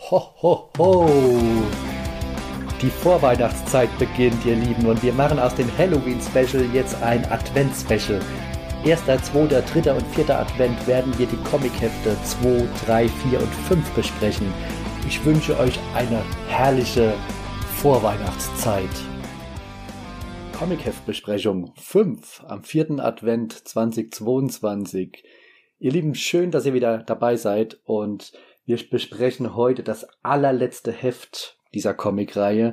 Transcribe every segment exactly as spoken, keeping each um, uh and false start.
Ho, ho, ho! Die Vorweihnachtszeit beginnt, ihr Lieben, und wir machen aus dem Halloween-Special jetzt ein Advent-Special. Erster, zweiter, dritter und vierter Advent werden wir die Comichefte zwei, drei, vier und fünf besprechen. Ich wünsche euch eine herrliche Vorweihnachtszeit. Comicheft-Besprechung fünf am vierten Advent zweitausendzweiundzwanzig. Ihr Lieben, schön, dass ihr wieder dabei seid, und wir besprechen heute das allerletzte Heft dieser Comicreihe.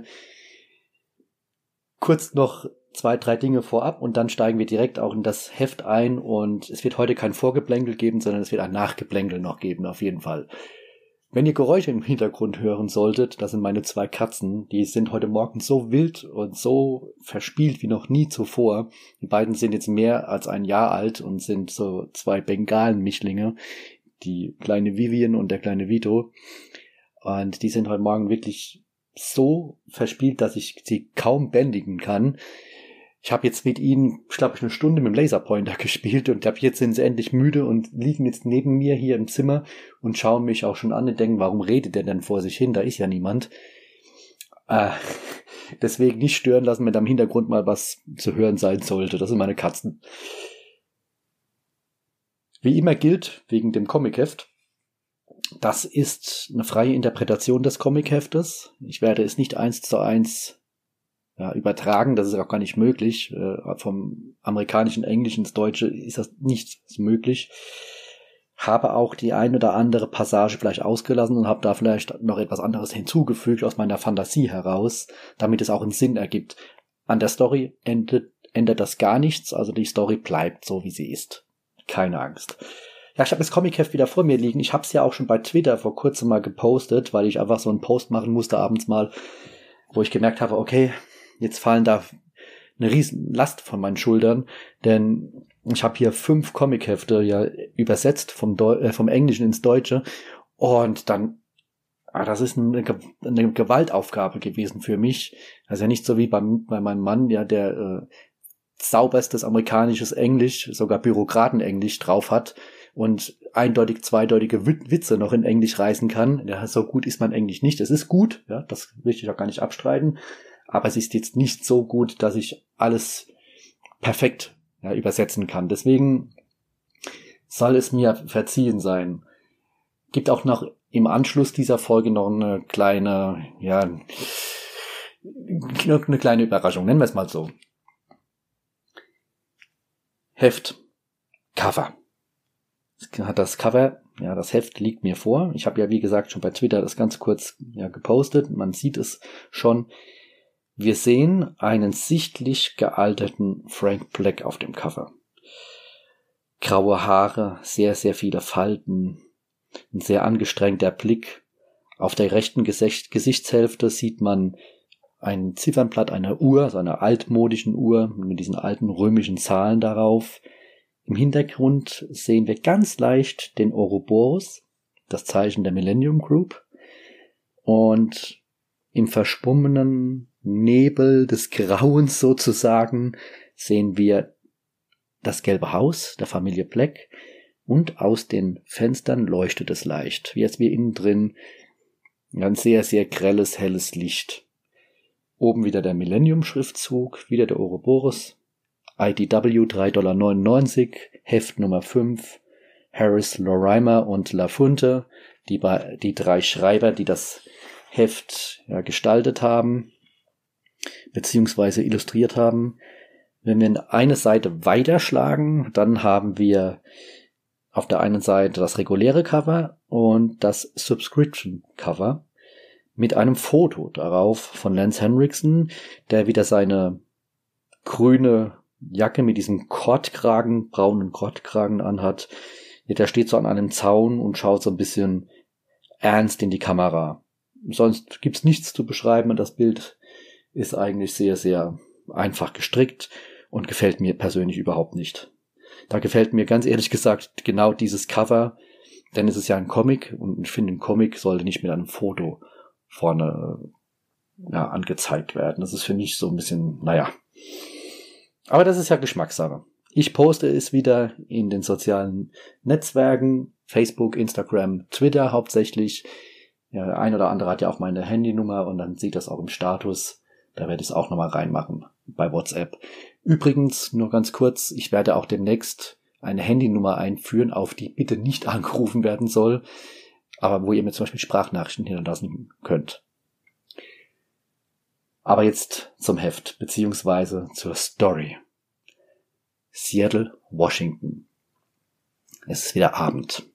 Kurz noch zwei, drei Dinge vorab und dann steigen wir direkt auch in das Heft ein, und es wird heute kein Vorgeplänkel geben, sondern es wird ein Nachgeplänkel noch geben, auf jeden Fall. Wenn ihr Geräusche im Hintergrund hören solltet, das sind meine zwei Katzen, die sind heute Morgen so wild und so verspielt wie noch nie zuvor. Die beiden sind jetzt mehr als ein Jahr alt und sind so zwei Bengalen-Mischlinge, die kleine Vivian und der kleine Vito. Und die sind heute Morgen wirklich so verspielt, dass ich sie kaum bändigen kann. Ich habe jetzt mit ihnen, ich glaube, eine Stunde mit dem Laserpointer gespielt, und ab jetzt sind sie endlich müde und liegen jetzt neben mir hier im Zimmer und schauen mich auch schon an und denken, warum redet der denn vor sich hin? Da ist ja niemand. Äh, deswegen nicht stören lassen, wenn da im Hintergrund mal was zu hören sein sollte. Das sind meine Katzen. Wie immer gilt, wegen dem Comicheft, das ist eine freie Interpretation des Comicheftes. Ich werde es nicht eins zu eins ja, übertragen, das ist auch gar nicht möglich. Äh, vom amerikanischen Englisch ins Deutsche ist das nicht möglich. Habe auch die ein oder andere Passage vielleicht ausgelassen und habe da vielleicht noch etwas anderes hinzugefügt aus meiner Fantasie heraus, damit es auch einen Sinn ergibt. An der Story ändert, ändert das gar nichts, also die Story bleibt so, wie sie ist. Keine Angst. Ja, ich habe das Comicheft wieder vor mir liegen. Ich habe es ja auch schon bei Twitter vor kurzem mal gepostet, weil ich einfach so einen Post machen musste abends mal, wo ich gemerkt habe, okay, jetzt fallen da eine riesen Last von meinen Schultern, denn ich habe hier fünf Comichefte ja übersetzt vom, Deu- äh, vom Englischen ins Deutsche, und dann, ah, das ist eine, eine Gewaltaufgabe gewesen für mich. Also ja nicht so wie bei, bei meinem Mann, ja, der äh, sauberstes amerikanisches Englisch, sogar Bürokratenenglisch drauf hat und eindeutig zweideutige Witze noch in Englisch reißen kann. Ja, so gut ist mein Englisch nicht. Es ist gut, ja, das will ich auch gar nicht abstreiten, aber es ist jetzt nicht so gut, dass ich alles perfekt ja, übersetzen kann. Deswegen soll es mir verziehen sein. Gibt auch noch im Anschluss dieser Folge noch eine kleine, ja, eine kleine Überraschung, nennen wir es mal so. Heft, Cover. Das Cover, ja, das Heft liegt mir vor. Ich habe ja, wie gesagt, schon bei Twitter das ganz kurz ja, gepostet. Man sieht es schon. Wir sehen einen sichtlich gealterten Frank Black auf dem Cover. Graue Haare, sehr, sehr viele Falten, ein sehr angestrengter Blick. Auf der rechten Gesicht- Gesichtshälfte sieht man ein Ziffernblatt einer Uhr, so einer altmodischen Uhr mit diesen alten römischen Zahlen darauf. Im Hintergrund sehen wir ganz leicht den Ouroboros, das Zeichen der Millennium Group. Und im verschwommenen Nebel des Grauens sozusagen sehen wir das gelbe Haus der Familie Black, und aus den Fenstern leuchtet es leicht, wie als wir innen drin ein sehr, sehr grelles, helles Licht. Oben wieder der Millennium-Schriftzug, wieder der Ouroboros, I D W drei Komma neunundneunzig Dollar, Heft Nummer fünf, Harris, Lorimer und Lafonte, die, die drei Schreiber, die das Heft ja, gestaltet haben, beziehungsweise illustriert haben. Wenn wir eine Seite weiterschlagen, dann haben wir auf der einen Seite das reguläre Cover und das Subscription Cover mit einem Foto darauf von Lance Henriksen, der wieder seine grüne Jacke mit diesem Kordkragen, braunen Kordkragen anhat. Der steht so an einem Zaun und schaut so ein bisschen ernst in die Kamera. Sonst gibt's nichts zu beschreiben, und das Bild ist eigentlich sehr, sehr einfach gestrickt und gefällt mir persönlich überhaupt nicht. Da gefällt mir ganz ehrlich gesagt genau dieses Cover, denn es ist ja ein Comic, und ich finde, ein Comic sollte nicht mit einem Foto vorne ja, angezeigt werden. Das ist für mich so ein bisschen, naja. Aber das ist ja Geschmackssache. Ich poste es wieder in den sozialen Netzwerken, Facebook, Instagram, Twitter hauptsächlich. Ja, der ein oder andere hat ja auch meine Handynummer und dann sieht das auch im Status. Da werde ich es auch nochmal reinmachen bei WhatsApp. Übrigens, nur ganz kurz, ich werde auch demnächst eine Handynummer einführen, auf die bitte nicht angerufen werden soll, aber wo ihr mir zum Beispiel Sprachnachrichten hinterlassen könnt. Aber jetzt zum Heft, beziehungsweise zur Story. Seattle, Washington. Es ist wieder Abend.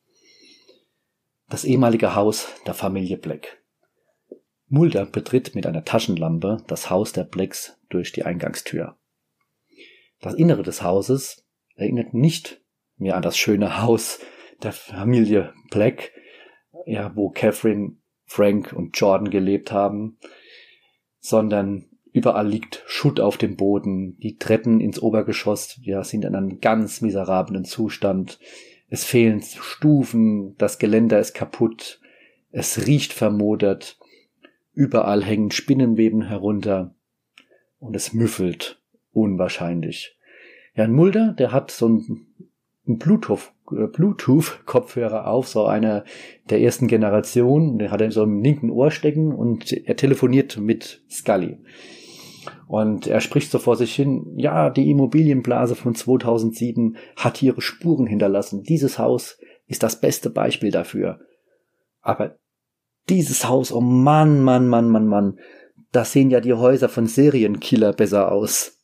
Das ehemalige Haus der Familie Black. Mulder betritt mit einer Taschenlampe das Haus der Blacks durch die Eingangstür. Das Innere des Hauses erinnert nicht mehr an das schöne Haus der Familie Black, ja, wo Catherine, Frank und Jordan gelebt haben, sondern überall liegt Schutt auf dem Boden, die Treppen ins Obergeschoss, ja, sind in einem ganz miserablen Zustand. Es fehlen Stufen, das Geländer ist kaputt, es riecht vermodert, überall hängen Spinnenweben herunter und es müffelt unwahrscheinlich. Ja, ein Mulder, der hat so einen Bluetooth, Bluetooth-Kopfhörer auf, so einer der ersten Generation, den hat er in so einem linken Ohr stecken und er telefoniert mit Scully. Und er spricht so vor sich hin, ja, die Immobilienblase von zweitausendsieben hat ihre Spuren hinterlassen. Dieses Haus ist das beste Beispiel dafür. Aber dieses Haus, oh Mann, Mann, Mann, Mann, Mann, da sehen ja die Häuser von Serienkiller besser aus.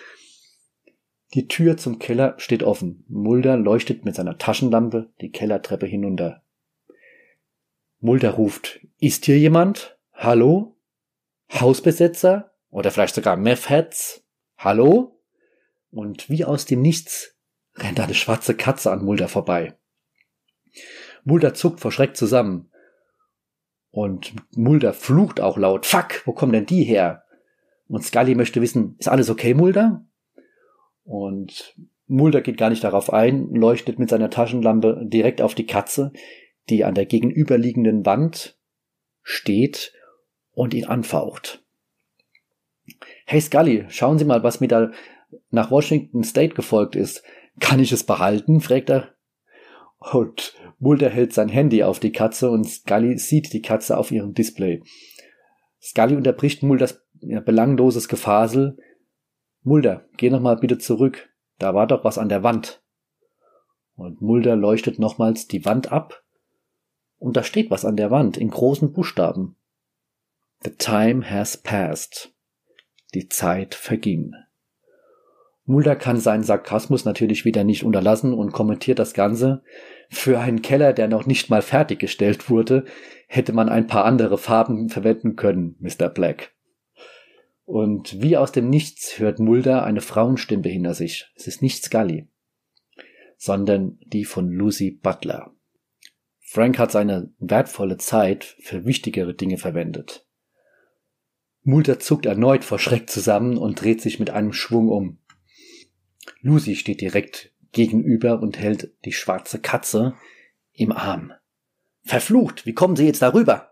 Die Tür zum Keller steht offen. Mulder leuchtet mit seiner Taschenlampe die Kellertreppe hinunter. Mulder ruft, ist hier jemand? Hallo? Hausbesetzer? Oder vielleicht sogar Meth-Heads? Hallo? Und wie aus dem Nichts rennt eine schwarze Katze an Mulder vorbei. Mulder zuckt vor Schreck zusammen. Und Mulder flucht auch laut. Fuck, wo kommen denn die her? Und Scully möchte wissen, ist alles okay, Mulder? Und Mulder geht gar nicht darauf ein, leuchtet mit seiner Taschenlampe direkt auf die Katze, die an der gegenüberliegenden Wand steht und ihn anfaucht. Hey Scully, schauen Sie mal, was mir da nach Washington State gefolgt ist. Kann ich es behalten? Fragt er. Und Mulder hält sein Handy auf die Katze und Scully sieht die Katze auf ihrem Display. Scully unterbricht Mulders ja, belangloses Gefasel. Mulder, geh noch mal bitte zurück. Da war doch was an der Wand. Und Mulder leuchtet nochmals die Wand ab. Und da steht was an der Wand in großen Buchstaben. The time has passed. Die Zeit verging. Mulder kann seinen Sarkasmus natürlich wieder nicht unterlassen und kommentiert das Ganze. Für einen Keller, der noch nicht mal fertiggestellt wurde, hätte man ein paar andere Farben verwenden können, Mister Black. Und wie aus dem Nichts hört Mulder eine Frauenstimme hinter sich. Es ist nicht Scully, sondern die von Lucy Butler. Frank hat seine wertvolle Zeit für wichtigere Dinge verwendet. Mulder zuckt erneut vor Schreck zusammen und dreht sich mit einem Schwung um. Lucy steht direkt gegenüber und hält die schwarze Katze im Arm. Verflucht, wie kommen Sie jetzt darüber?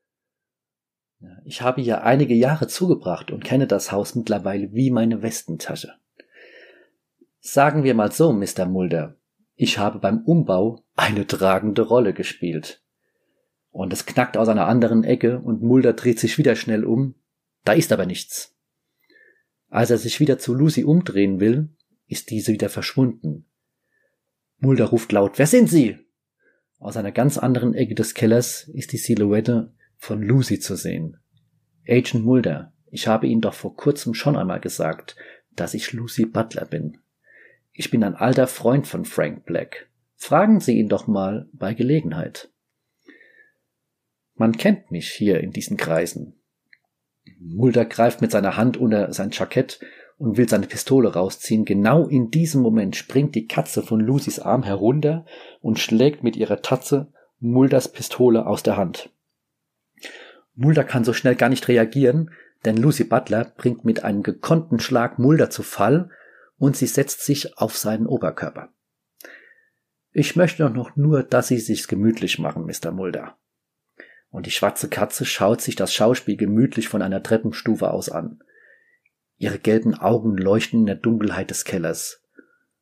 Ich habe hier einige Jahre zugebracht und kenne das Haus mittlerweile wie meine Westentasche. Sagen wir mal so, Mister Mulder, ich habe beim Umbau eine tragende Rolle gespielt. Und es knackt aus einer anderen Ecke und Mulder dreht sich wieder schnell um. Da ist aber nichts. Als er sich wieder zu Lucy umdrehen will, ist diese wieder verschwunden. Mulder ruft laut, wer sind Sie? Aus einer ganz anderen Ecke des Kellers ist die Silhouette von Lucy zu sehen. Agent Mulder, ich habe Ihnen doch vor kurzem schon einmal gesagt, dass ich Lucy Butler bin. Ich bin ein alter Freund von Frank Black. Fragen Sie ihn doch mal bei Gelegenheit. Man kennt mich hier in diesen Kreisen. Mulder greift mit seiner Hand unter sein Jackett und will seine Pistole rausziehen. Genau in diesem Moment springt die Katze von Lucys Arm herunter und schlägt mit ihrer Tatze Mulders Pistole aus der Hand. Mulder kann so schnell gar nicht reagieren, denn Lucy Butler bringt mit einem gekonnten Schlag Mulder zu Fall und sie setzt sich auf seinen Oberkörper. Ich möchte doch noch nur, dass Sie sich's gemütlich machen, Mister Mulder. Und die schwarze Katze schaut sich das Schauspiel gemütlich von einer Treppenstufe aus an. Ihre gelben Augen leuchten in der Dunkelheit des Kellers.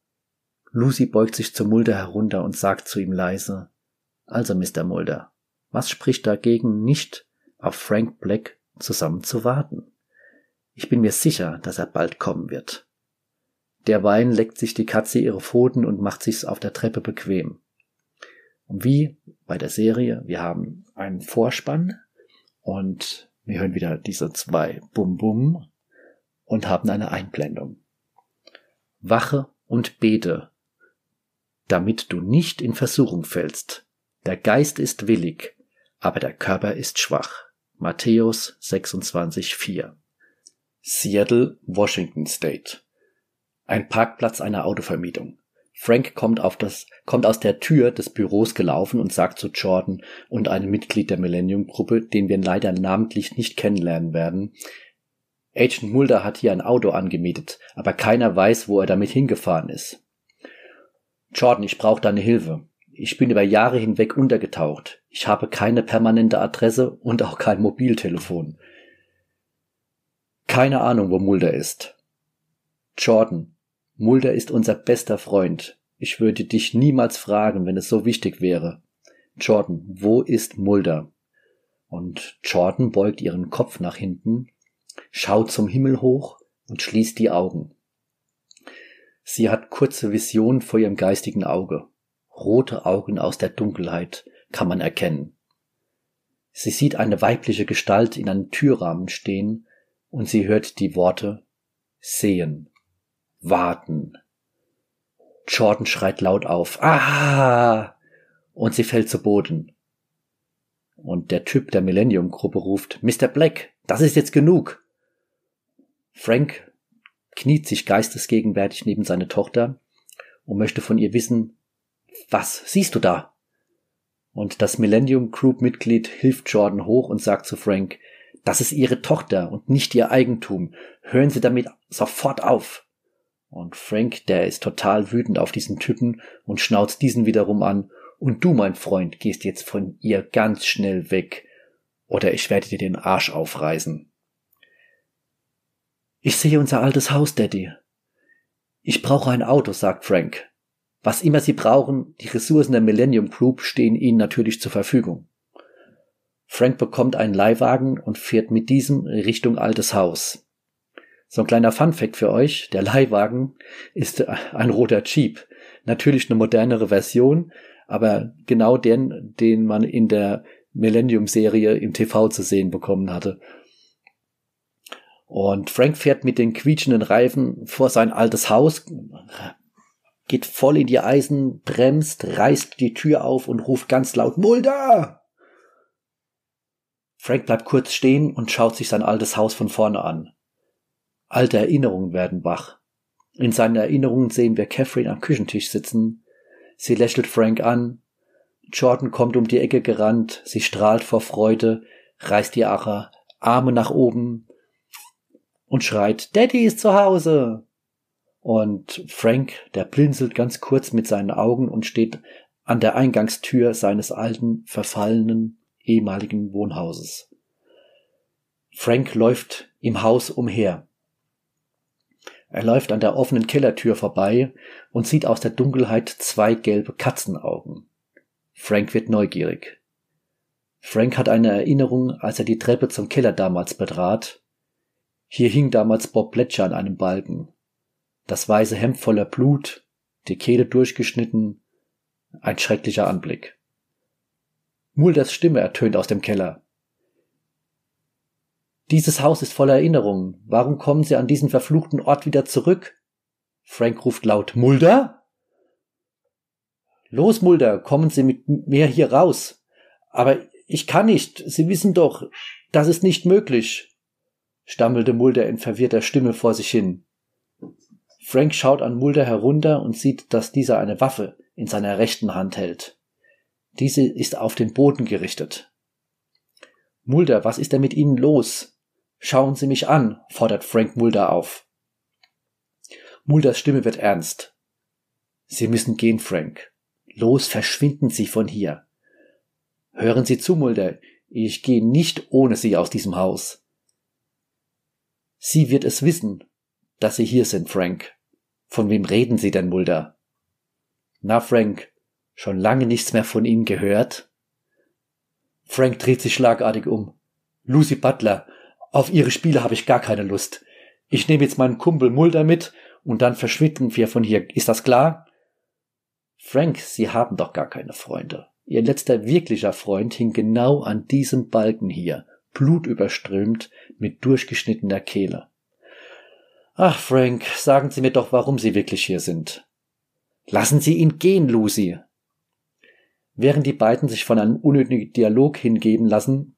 Lucy beugt sich zu Mulder herunter und sagt zu ihm leise, also Mister Mulder, Was spricht dagegen, nicht auf Frank Black zusammen zu warten? Ich bin mir sicher, dass er bald kommen wird. Derweil leckt sich die Katze ihre Pfoten und macht sich's auf der Treppe bequem. Und wie bei der Serie, wir haben einen Vorspann und wir hören wieder diese zwei Bum-Bum und haben eine Einblendung. Wache und bete, damit du nicht in Versuchung fällst. Der Geist ist willig, aber der Körper ist schwach. Matthäus sechsundzwanzig vier. Seattle, Washington State. Ein Parkplatz einer Autovermietung. Frank kommt, auf das, kommt aus der Tür des Büros gelaufen und sagt zu Jordan und einem Mitglied der Millennium-Gruppe, den wir leider namentlich nicht kennenlernen werden: Agent Mulder hat hier ein Auto angemietet, aber keiner weiß, wo er damit hingefahren ist. Jordan, ich brauche deine Hilfe. Ich bin über Jahre hinweg untergetaucht. Ich habe keine permanente Adresse und auch kein Mobiltelefon. Keine Ahnung, wo Mulder ist. Jordan, Mulder ist unser bester Freund. Ich würde dich niemals fragen, wenn es so wichtig wäre. Jordan, wo ist Mulder? Und Jordan beugt ihren Kopf nach hinten, schaut zum Himmel hoch und schließt die Augen. Sie hat kurze Visionen vor ihrem geistigen Auge. Rote Augen aus der Dunkelheit kann man erkennen. Sie sieht eine weibliche Gestalt in einem Türrahmen stehen und sie hört die Worte sehen, warten. Jordan schreit laut auf, ah! Und sie fällt zu Boden. Und der Typ der Millennium-Gruppe ruft, Mister Black, das ist jetzt genug. Frank kniet sich geistesgegenwärtig neben seine Tochter und möchte von ihr wissen, was siehst du da? Und das Millennium Group Mitglied hilft Jordan hoch und sagt zu Frank, das ist ihre Tochter und nicht ihr Eigentum. Hören Sie damit sofort auf. Und Frank, der ist total wütend auf diesen Typen und schnauzt diesen wiederum an. Und du, mein Freund, gehst jetzt von ihr ganz schnell weg, oder ich werde dir den Arsch aufreißen. Ich sehe unser altes Haus, Daddy. Ich brauche ein Auto, sagt Frank. Was immer Sie brauchen, die Ressourcen der Millennium Group stehen Ihnen natürlich zur Verfügung. Frank bekommt einen Leihwagen und fährt mit diesem Richtung altes Haus. So ein kleiner Funfact für euch, der Leihwagen ist ein roter Jeep. Natürlich eine modernere Version, aber genau den, den man in der Millennium-Serie im T V zu sehen bekommen hatte. Und Frank fährt mit den quietschenden Reifen vor sein altes Haus, geht voll in die Eisen, bremst, reißt die Tür auf und ruft ganz laut, Mulder! Frank bleibt kurz stehen und schaut sich sein altes Haus von vorne an. Alte Erinnerungen werden wach. In seinen Erinnerungen sehen wir Catherine am Küchentisch sitzen. Sie lächelt Frank an. Jordan kommt um die Ecke gerannt. Sie strahlt vor Freude, reißt ihre Arme nach oben und schreit, Daddy ist zu Hause. Und Frank, der blinzelt ganz kurz mit seinen Augen und steht an der Eingangstür seines alten, verfallenen, ehemaligen Wohnhauses. Frank läuft im Haus umher. Er läuft an der offenen Kellertür vorbei und sieht aus der Dunkelheit zwei gelbe Katzenaugen. Frank wird neugierig. Frank hat eine Erinnerung, als er die Treppe zum Keller damals betrat. Hier hing damals Bob Bletcher an einem Balken. Das weiße Hemd voller Blut, die Kehle durchgeschnitten, ein schrecklicher Anblick. Mulders Stimme ertönt aus dem Keller. Dieses Haus ist voller Erinnerungen. Warum kommen Sie an diesen verfluchten Ort wieder zurück? Frank ruft laut, Mulder? Los, Mulder, kommen Sie mit mir hier raus. Aber ich kann nicht. Sie wissen doch, das ist nicht möglich, stammelte Mulder in verwirrter Stimme vor sich hin. Frank schaut an Mulder herunter und sieht, dass dieser eine Waffe in seiner rechten Hand hält. Diese ist auf den Boden gerichtet. Mulder, was ist denn mit Ihnen los? Schauen Sie mich an, fordert Frank Mulder auf. Mulders Stimme wird ernst. Sie müssen gehen, Frank. Los, verschwinden Sie von hier. Hören Sie zu, Mulder, ich gehe nicht ohne Sie aus diesem Haus. Sie wird es wissen, dass Sie hier sind, Frank. Von wem reden Sie denn, Mulder? Na, Frank, schon lange nichts mehr von Ihnen gehört? Frank dreht sich schlagartig um. Lucy Butler, auf ihre Spiele habe ich gar keine Lust. Ich nehme jetzt meinen Kumpel Mulder mit und dann verschwinden wir von hier. Ist das klar? Frank, Sie haben doch gar keine Freunde. Ihr letzter wirklicher Freund hing genau an diesem Balken hier, blutüberströmt mit durchgeschnittener Kehle. Ach, Frank, sagen Sie mir doch, warum Sie wirklich hier sind. Lassen Sie ihn gehen, Lucy. Während die beiden sich von einem unnötigen Dialog hingeben lassen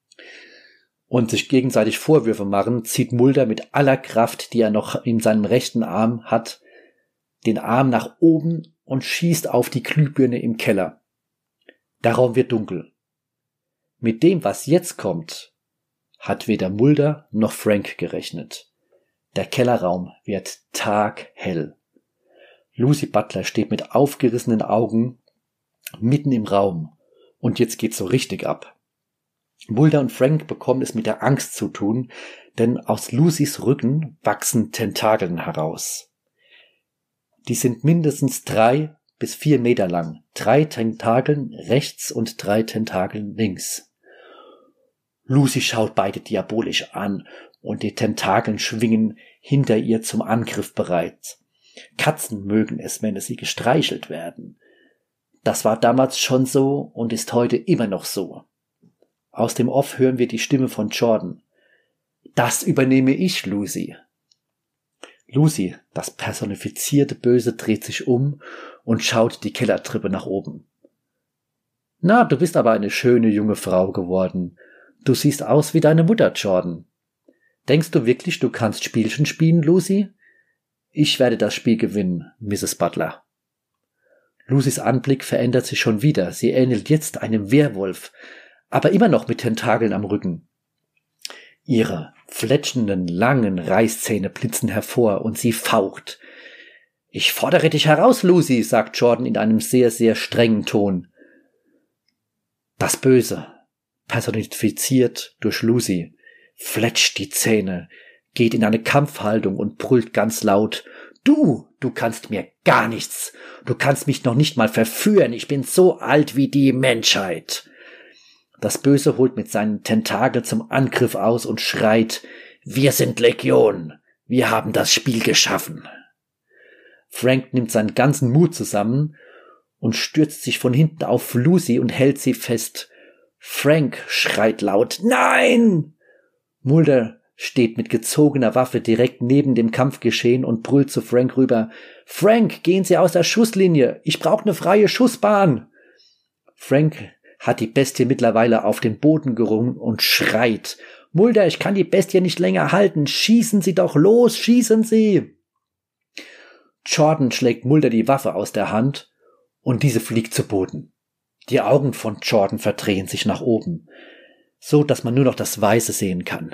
und sich gegenseitig Vorwürfe machen, zieht Mulder mit aller Kraft, die er noch in seinem rechten Arm hat, den Arm nach oben und schießt auf die Glühbirne im Keller. Der Raum wird dunkel. Mit dem, was jetzt kommt, hat weder Mulder noch Frank gerechnet. Der Kellerraum wird taghell. Lucy Butler steht mit aufgerissenen Augen mitten im Raum und jetzt geht's so richtig ab. Mulder und Frank bekommen es mit der Angst zu tun, denn aus Lucys Rücken wachsen Tentakeln heraus. Die sind mindestens drei bis vier Meter lang. Drei Tentakeln rechts und drei Tentakeln links. Lucy schaut beide diabolisch an und die Tentakeln schwingen hinter ihr zum Angriff bereit. Katzen mögen es, wenn sie gestreichelt werden. Das war damals schon so und ist heute immer noch so. Aus dem Off hören wir die Stimme von Jordan. Das übernehme ich, Lucy. Lucy, das personifizierte Böse, dreht sich um und schaut die Kellertreppe nach oben. Na, du bist aber eine schöne junge Frau geworden. Du siehst aus wie deine Mutter, Jordan. Denkst du wirklich, du kannst Spielchen spielen, Lucy? Ich werde das Spiel gewinnen, Misses Butler. Lucys Anblick verändert sich schon wieder. Sie ähnelt jetzt einem Werwolf, aber immer noch mit Tentakeln am Rücken. Ihre fletschenden, langen Reißzähne blitzen hervor und sie faucht. Ich fordere dich heraus, Lucy, sagt Jordan in einem sehr, sehr strengen Ton. Das Böse, personifiziert durch Lucy, fletscht die Zähne, geht in eine Kampfhaltung und brüllt ganz laut. Du, du kannst mir gar nichts. Du kannst mich noch nicht mal verführen. Ich bin so alt wie die Menschheit. Das Böse holt mit seinen Tentakeln zum Angriff aus und schreit, wir sind Legion. Wir haben das Spiel geschaffen. Frank nimmt seinen ganzen Mut zusammen und stürzt sich von hinten auf Lucy und hält sie fest. Frank schreit laut, nein! Mulder steht mit gezogener Waffe direkt neben dem Kampfgeschehen und brüllt zu Frank rüber. Frank, gehen Sie aus der Schusslinie. Ich brauche eine freie Schussbahn. Frank hat die Bestie mittlerweile auf den Boden gerungen und schreit. Mulder, ich kann die Bestie nicht länger halten. Schießen Sie doch los, schießen Sie. Jordan schlägt Mulder die Waffe aus der Hand und diese fliegt zu Boden. Die Augen von Jordan verdrehen sich nach oben, so dass man nur noch das Weiße sehen kann.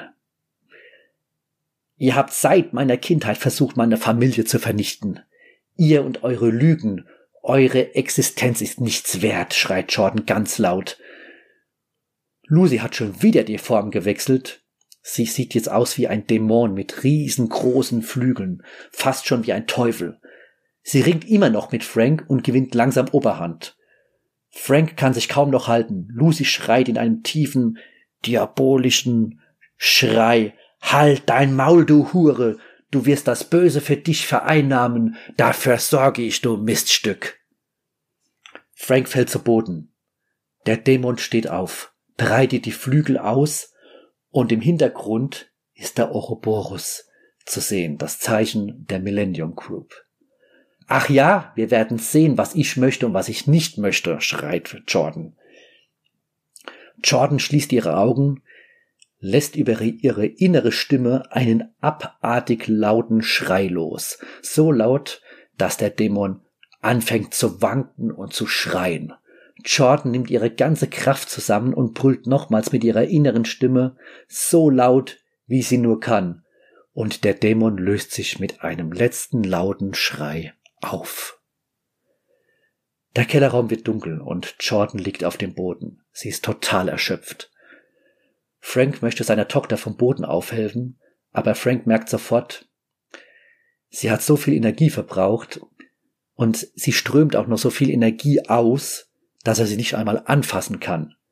Ihr habt seit meiner Kindheit versucht, meine Familie zu vernichten. Ihr und eure Lügen, eure Existenz ist nichts wert, schreit Jordan ganz laut. Lucy hat schon wieder die Form gewechselt. Sie sieht jetzt aus wie ein Dämon mit riesengroßen Flügeln, fast schon wie ein Teufel. Sie ringt immer noch mit Frank und gewinnt langsam Oberhand. Frank kann sich kaum noch halten. Lucy schreit in einem tiefen, diabolischen Schrei. Halt dein Maul, du Hure! Du wirst das Böse für dich vereinnahmen. Dafür sorge ich, du Miststück. Frank fällt zu Boden. Der Dämon steht auf, breitet die Flügel aus und im Hintergrund ist der Ouroboros zu sehen, das Zeichen der Millennium Group. Ach ja, wir werden sehen, was ich möchte und was ich nicht möchte, schreit Jordan. Jordan schließt ihre Augen, lässt über ihre innere Stimme einen abartig lauten Schrei los. So laut, dass der Dämon anfängt zu wanken und zu schreien. Jordan nimmt ihre ganze Kraft zusammen und brüllt nochmals mit ihrer inneren Stimme so laut, wie sie nur kann. Und der Dämon löst sich mit einem letzten lauten Schrei auf. Der Kellerraum wird dunkel und Jordan liegt auf dem Boden. Sie ist total erschöpft. Frank möchte seiner Tochter vom Boden aufhelfen, aber Frank merkt sofort, sie hat so viel Energie verbraucht und sie strömt auch noch so viel Energie aus, dass er sie nicht einmal anfassen kann.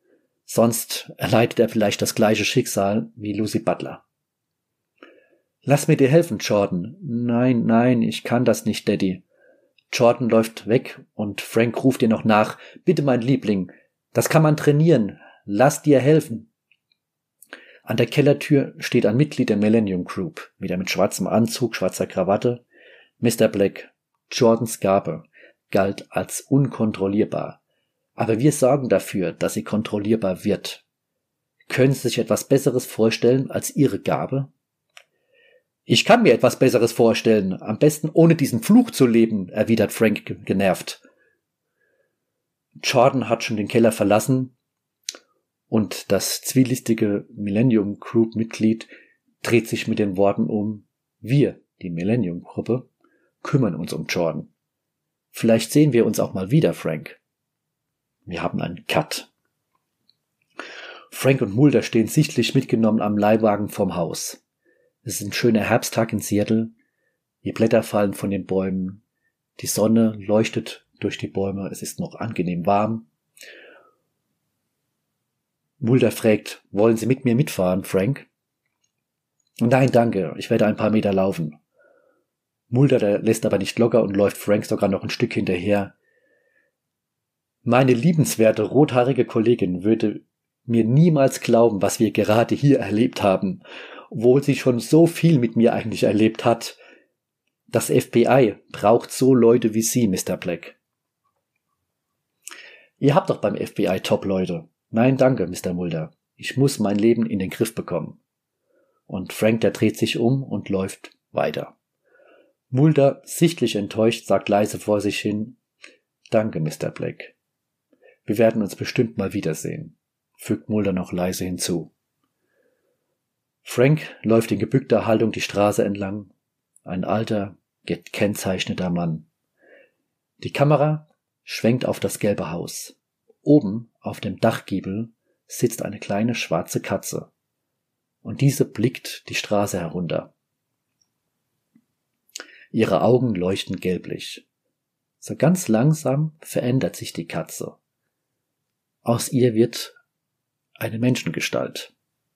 Sonst erleidet er vielleicht das gleiche Schicksal wie Lucy Butler. Lass mir dir helfen, Jordan. Nein, nein, ich kann das nicht, Daddy. Jordan läuft weg und Frank ruft ihr noch nach. Bitte, mein Liebling, das kann man trainieren. Lass dir helfen. An der Kellertür steht ein Mitglied der Millennium Group, wieder mit schwarzem Anzug, schwarzer Krawatte. Mister Black, Jordans Gabe galt als unkontrollierbar. Aber wir sorgen dafür, dass sie kontrollierbar wird. Können Sie sich etwas Besseres vorstellen als Ihre Gabe? Ich kann mir etwas Besseres vorstellen, am besten ohne diesen Fluch zu leben, erwidert Frank genervt. Jordan hat schon den Keller verlassen und das zwielichtige Millennium Group Mitglied dreht sich mit den Worten um: Wir, die Millennium Gruppe, kümmern uns um Jordan. Vielleicht sehen wir uns auch mal wieder, Frank. Wir haben einen Cut. Frank und Mulder stehen sichtlich mitgenommen am Leihwagen vorm Haus. Es ist ein schöner Herbsttag in Seattle. Die Blätter fallen von den Bäumen. Die Sonne leuchtet durch die Bäume. Es ist noch angenehm warm. Mulder fragt, wollen Sie mit mir mitfahren, Frank? Nein, danke. Ich werde ein paar Meter laufen. Mulder der lässt aber nicht locker und läuft Frank sogar noch ein Stück hinterher. Meine liebenswerte rothaarige Kollegin würde mir niemals glauben, was wir gerade hier erlebt haben, obwohl sie schon so viel mit mir eigentlich erlebt hat. Das F B I braucht so Leute wie Sie, Mister Black. Ihr habt doch beim F B I Top-Leute. Nein, danke, Mister Mulder. Ich muss mein Leben in den Griff bekommen. Und Frank, der dreht sich um und läuft weiter. Mulder, sichtlich enttäuscht, sagt leise vor sich hin: Danke, Mister Black. Wir werden uns bestimmt mal wiedersehen, fügt Mulder noch leise hinzu. Frank läuft in gebückter Haltung die Straße entlang. Ein alter, gekennzeichneter Mann. Die Kamera schwenkt auf das gelbe Haus. Oben auf dem Dachgiebel sitzt eine kleine schwarze Katze. Und diese blickt die Straße herunter. Ihre Augen leuchten gelblich. So ganz langsam verändert sich die Katze. Aus ihr wird eine Menschengestalt.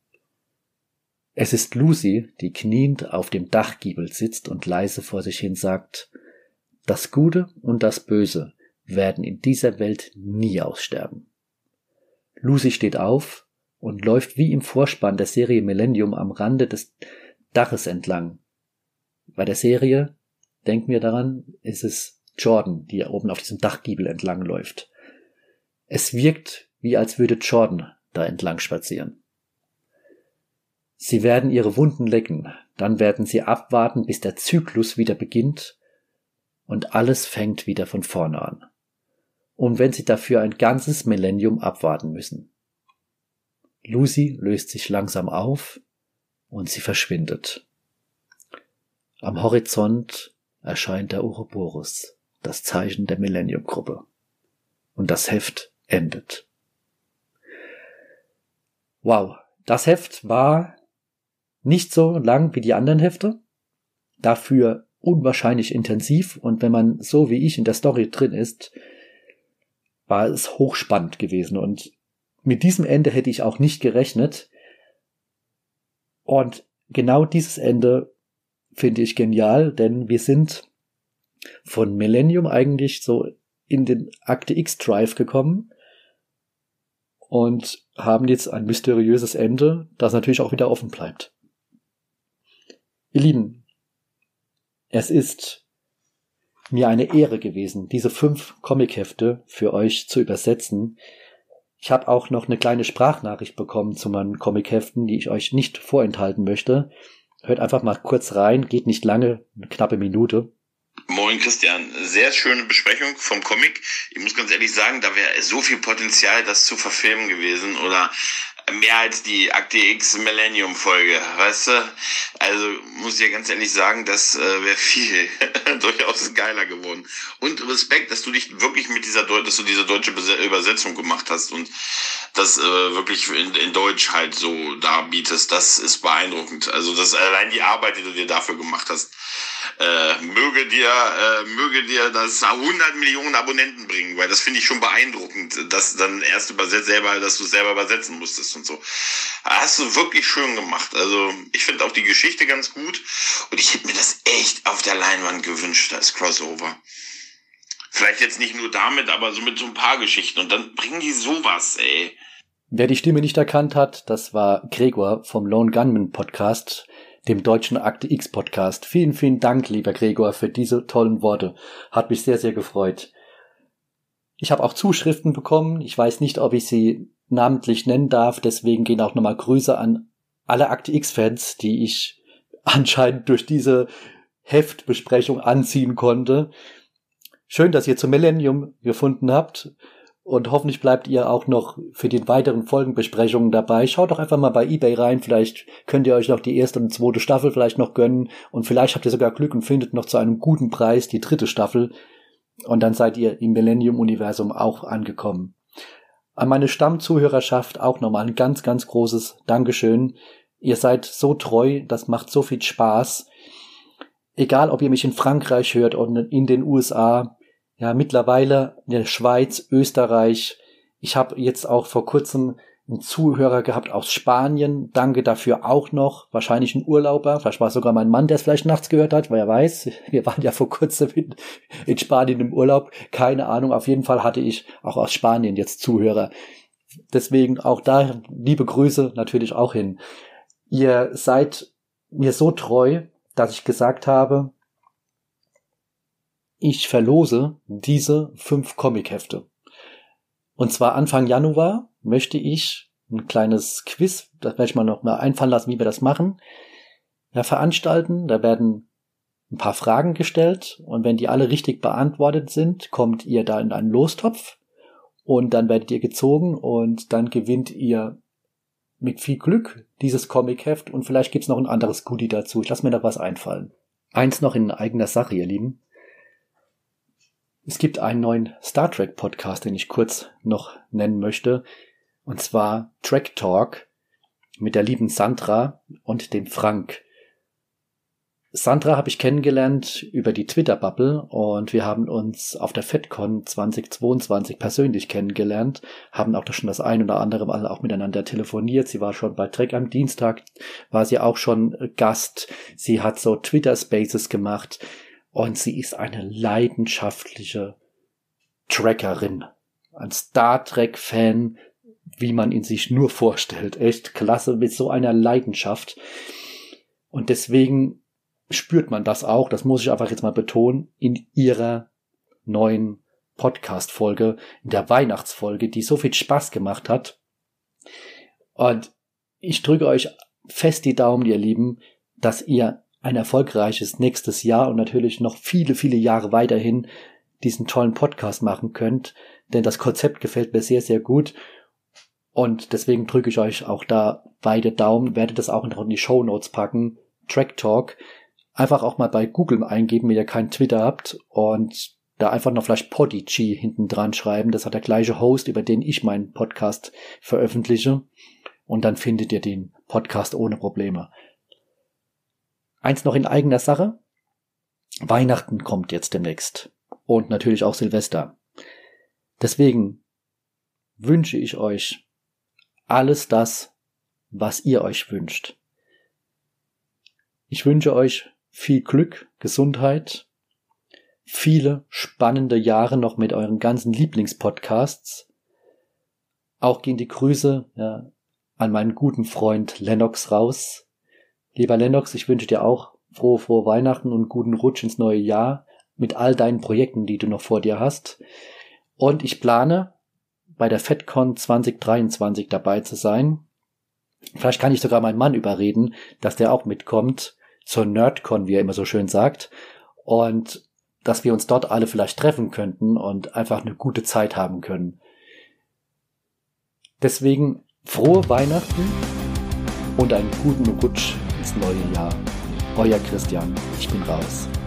Es ist Lucy, die kniend auf dem Dachgiebel sitzt und leise vor sich hin sagt: Das Gute und das Böse werden in dieser Welt nie aussterben. Lucy steht auf und läuft wie im Vorspann der Serie Millennium am Rande des Daches entlang. Bei der Serie, denken wir daran, ist es Jordan, die oben auf diesem Dachgiebel entlang läuft. Es wirkt, wie als würde Jordan da entlang spazieren. Sie werden ihre Wunden lecken, dann werden sie abwarten, bis der Zyklus wieder beginnt und alles fängt wieder von vorne an. Und wenn sie dafür ein ganzes Millennium abwarten müssen. Lucy löst sich langsam auf und sie verschwindet. Am Horizont erscheint der Ouroboros, das Zeichen der Millennium-Gruppe. Und das Heft endet. Wow, das Heft war nicht so lang wie die anderen Hefte, dafür unwahrscheinlich intensiv, und wenn man so wie ich in der Story drin ist, war es hochspannend gewesen, und mit diesem Ende hätte ich auch nicht gerechnet, und genau dieses Ende finde ich genial, denn wir sind von Millennium eigentlich so in den Akte X Drive gekommen und haben jetzt ein mysteriöses Ende, das natürlich auch wieder offen bleibt. Ihr Lieben, es ist mir eine Ehre gewesen, diese fünf Comichefte für euch zu übersetzen. Ich habe auch noch eine kleine Sprachnachricht bekommen zu meinen Comicheften, die ich euch nicht vorenthalten möchte. Hört einfach mal kurz rein, geht nicht lange, eine knappe Minute. Moin Christian, sehr schöne Besprechung vom Comic. Ich muss ganz ehrlich sagen, da wäre so viel Potenzial, das zu verfilmen gewesen, oder mehr als die Akte X Millennium Folge, weißt du? Also muss ich ja ganz ehrlich sagen, das äh, wäre viel durchaus geiler geworden. Und Respekt, dass du dich wirklich mit dieser, Deu- dass du diese deutsche Übersetzung gemacht hast und das äh, wirklich in, in Deutsch halt so darbietest. Das ist beeindruckend. Also das allein die Arbeit, die du dir dafür gemacht hast. Äh, möge dir, äh, möge dir das hundert Millionen Abonnenten bringen, weil das finde ich schon beeindruckend, dass dann erst übersetzt selber, dass du es selber übersetzen musstest und so. Hast du wirklich schön gemacht. Also ich finde auch die Geschichte ganz gut und ich hätte mir das echt auf der Leinwand gewünscht als Crossover. Vielleicht jetzt nicht nur damit, aber so mit so ein paar Geschichten und dann bringen die sowas, ey. Wer die Stimme nicht erkannt hat, das war Gregor vom Lone Gunman Podcast, dem deutschen Akte X Podcast. Vielen, vielen Dank, lieber Gregor, für diese tollen Worte. Hat mich sehr, sehr gefreut. Ich habe auch Zuschriften bekommen. Ich weiß nicht, ob ich sie namentlich nennen darf. Deswegen gehen auch nochmal Grüße an alle Akte X-Fans, die ich anscheinend durch diese Heftbesprechung anziehen konnte. Schön, dass ihr zum Millennium gefunden habt. Und hoffentlich bleibt ihr auch noch für die weiteren Folgenbesprechungen dabei. Schaut doch einfach mal bei eBay rein. Vielleicht könnt ihr euch noch die erste und zweite Staffel vielleicht noch gönnen. Und vielleicht habt ihr sogar Glück und findet noch zu einem guten Preis die dritte Staffel. Und dann seid ihr im Millennium-Universum auch angekommen. An meine Stammzuhörerschaft auch nochmal ein ganz, ganz großes Dankeschön. Ihr seid so treu, das macht so viel Spaß. Egal, ob ihr mich in Frankreich hört oder in den U S A, ja, mittlerweile in der Schweiz, Österreich. Ich habe jetzt auch vor kurzem einen Zuhörer gehabt aus Spanien. Danke dafür auch noch. Wahrscheinlich ein Urlauber. Vielleicht war es sogar mein Mann, der es vielleicht nachts gehört hat. Wer weiß. Wir waren ja vor kurzem in, in Spanien im Urlaub. Keine Ahnung. Auf jeden Fall hatte ich auch aus Spanien jetzt Zuhörer. Deswegen auch da liebe Grüße natürlich auch hin. Ihr seid mir so treu, dass ich gesagt habe, ich verlose diese fünf Comic-Hefte. Und zwar Anfang Januar möchte ich ein kleines Quiz, das werde ich mal noch mal einfallen lassen, wie wir das machen, ja, veranstalten. Da werden ein paar Fragen gestellt und wenn die alle richtig beantwortet sind, kommt ihr da in einen Lostopf und dann werdet ihr gezogen und dann gewinnt ihr mit viel Glück dieses Comic-Heft und vielleicht gibt's noch ein anderes Goodie dazu. Ich lasse mir da was einfallen. Eins noch in eigener Sache, ihr Lieben. Es gibt einen neuen Star Trek Podcast, den ich kurz noch nennen möchte, und zwar Trek Talk mit der lieben Sandra und dem Frank. Sandra habe ich kennengelernt über die Twitter-Bubble und wir haben uns auf der FedCon zwanzig zweiundzwanzig persönlich kennengelernt, haben auch schon das ein oder andere Mal auch miteinander telefoniert. Sie war schon bei Trek am Dienstag, war sie auch schon Gast. Sie hat so Twitter-Spaces gemacht. Und sie ist eine leidenschaftliche Trekkerin. Ein Star Trek-Fan, wie man ihn sich nur vorstellt. Echt klasse, mit so einer Leidenschaft. Und deswegen spürt man das auch, das muss ich einfach jetzt mal betonen, in ihrer neuen Podcast-Folge, in der Weihnachtsfolge, die so viel Spaß gemacht hat. Und ich drücke euch fest die Daumen, ihr Lieben, dass ihr ein erfolgreiches nächstes Jahr und natürlich noch viele, viele Jahre weiterhin diesen tollen Podcast machen könnt, denn das Konzept gefällt mir sehr, sehr gut und deswegen drücke ich euch auch da beide Daumen, werde das auch noch in die Shownotes packen, Trek Talk, einfach auch mal bei Google eingeben, wenn ihr kein Twitter habt und da einfach noch vielleicht Podigy hinten dran schreiben, das hat der gleiche Host, über den ich meinen Podcast veröffentliche und dann findet ihr den Podcast ohne Probleme. Eins noch in eigener Sache. Weihnachten kommt jetzt demnächst. Und natürlich auch Silvester. Deswegen wünsche ich euch alles das, was ihr euch wünscht. Ich wünsche euch viel Glück, Gesundheit, viele spannende Jahre noch mit euren ganzen Lieblingspodcasts. Auch gehen die Grüße ja, an meinen guten Freund Lennox raus. Lieber Lennox, ich wünsche dir auch frohe, frohe Weihnachten und guten Rutsch ins neue Jahr mit all deinen Projekten, die du noch vor dir hast. Und ich plane, bei der FedCon zwanzig dreiundzwanzig dabei zu sein. Vielleicht kann ich sogar meinen Mann überreden, dass der auch mitkommt zur NerdCon, wie er immer so schön sagt. Und dass wir uns dort alle vielleicht treffen könnten und einfach eine gute Zeit haben können. Deswegen frohe Weihnachten und einen guten Rutsch ins neue Jahr. Euer Christian, ich bin raus.